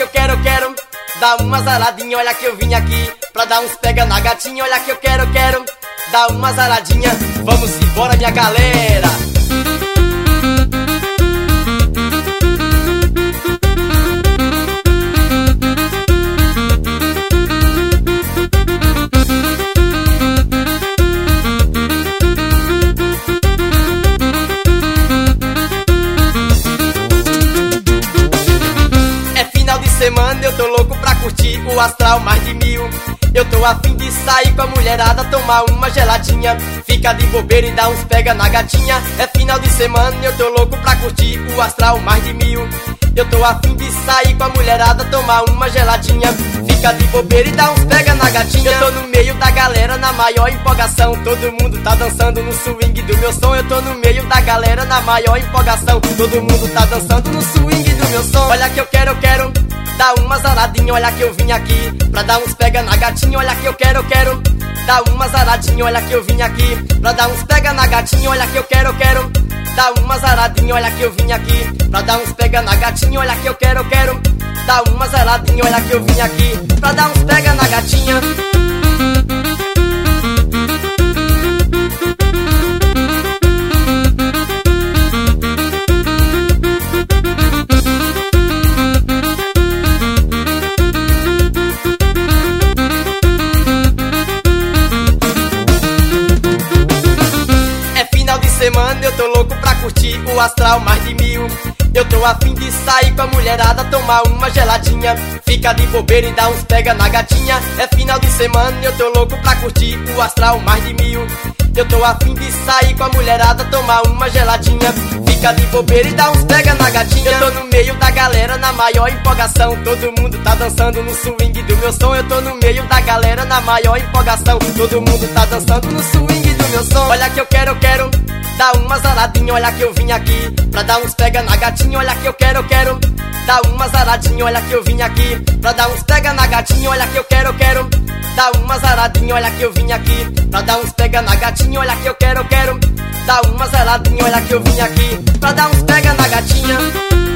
que eu quero dar uma zaradinha. Olha que eu vim aqui pra dar uns pega na gatinha. Olha que eu quero dar uma zaradinha. Vamos embora, minha galera. Semana eu tô louco pra curtir o astral mais de 1000. Eu tô a fim de sair com a mulherada, tomar uma geladinha, fica de bobeira e dar uns pega na gatinha. É final de semana, eu tô louco pra curtir o astral mais de 1000. Eu tô a fim de sair com a mulherada, tomar uma geladinha, fica de bobeira e dar uns pega na gatinha. Eu tô no meio da galera na maior empolgação, todo mundo tá dançando no swing do meu som. Eu tô no meio da galera na maior empolgação, todo mundo tá dançando no swing do meu som. Olha que eu quero dar uma zaradinha. Olha que eu vim aqui pra dar uns pega na gatinha. Olha que eu quero dar uma zaradinha. Olha que eu vim aqui pra dar uns pega na gatinha. Olha que eu quero dar uma zaradinha. Olha que eu vim aqui pra dar uns pega na gatinha. Olha que eu quero dar uma zaradinha. Olha que eu vim aqui pra dar uns pega na gatinha. Semana eu tô louco pra curtir o astral mais de 1000. Eu tô a fim de sair com a mulherada, tomar uma geladinha, fica de bobeira e dar uns pega na gatinha. É final de semana, eu tô louco pra curtir o astral mais de 1000. Eu tô a fim de sair com a mulherada, tomar uma geladinha, fica de bobeira e dar uns pega na gatinha. Eu tô no meio da galera na maior empolgação, todo mundo tá dançando no swing do meu som. Eu tô no meio da galera na maior empolgação, todo mundo tá dançando no swing do meu som. Olha que eu quero dar uma zaradinha. Olha que eu vim aqui pra dar uns pega na gatinha. Olha que eu quero dar uma zaradinha. Olha que eu vim aqui pra dar uns pega na gatinha. Olha que eu quero dar uma zaradinha. Olha que eu vim aqui pra dar uns pega na gatinha. Olha que eu quero dar uma zaradinha. Olha que eu vim aqui pra dar uns pega na gatinha.